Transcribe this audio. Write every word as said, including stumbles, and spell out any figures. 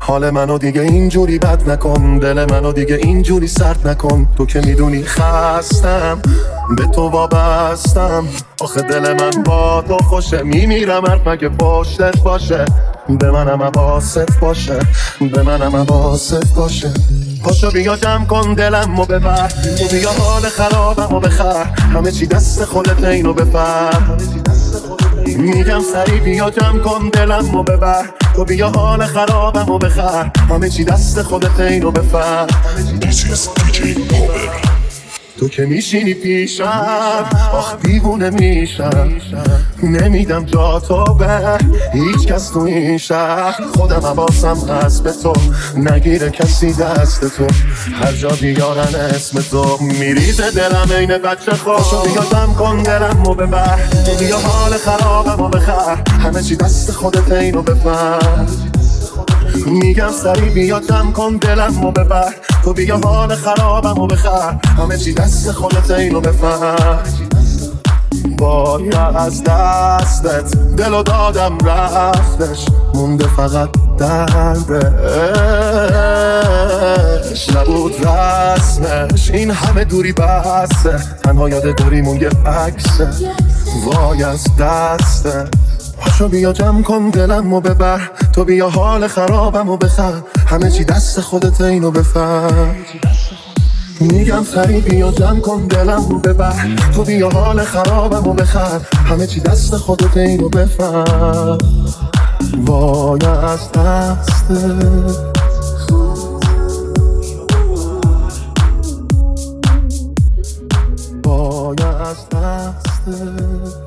حال منو دیگه اینجوری بد نکن، دل منو دیگه اینجوری سرد نکن. تو که میدونی خستم، به تو وابستم. آخه دل من با تو خوشه، میمیرم هر مگه پشتت باشه. به منم حواست باشه، به منم حواست باشه. پاشو بیا جمع کن دلمو ببر، تو بیا حال خرابمو بخر. همه چی دست خودت، اینو بفهم. میگم سری بیا جمع کن دلمو ببر، تو بیا حال خرابمو بخر. همه چی دست خودت، اینو بفهم. تو که میشینی پیشم، آخ دیوونه میشم. نمیدم جا تو به هیچ کس تو این شهر. خودم حواسم هست به تو، نگیره کسی دست تو. هر جا بیارن اسم تو، میریزه دلم این بچه خود. پاشو بیا جمع کن دلمو ببر، تو بیا حال خرابمو بخر. همه چی دست خودت، اینو بفهم. میگم سری بیا جمع کن دلمو ببر، تو بیا حال خرابمو بخر. همه چی دست خودت، اینو بفهم. باید از دستت دلو دادم رفتش، مونده فقط دردش. نبود رسمش این همه دوری بسته، تنها یادگاریمون یه عکسه. وای از دستت. پاشو بیا جمع کن دلمو ببر، تو بیا حال خرابمو بخر. همه چی دست خودت، اینو بفهم. میگم سری بیا جمع کن دلمو ببر، تو بیا حال خرابمو بخر. همه چی دست خودت، اینو بفهم. وای از دستت. وای از دستت.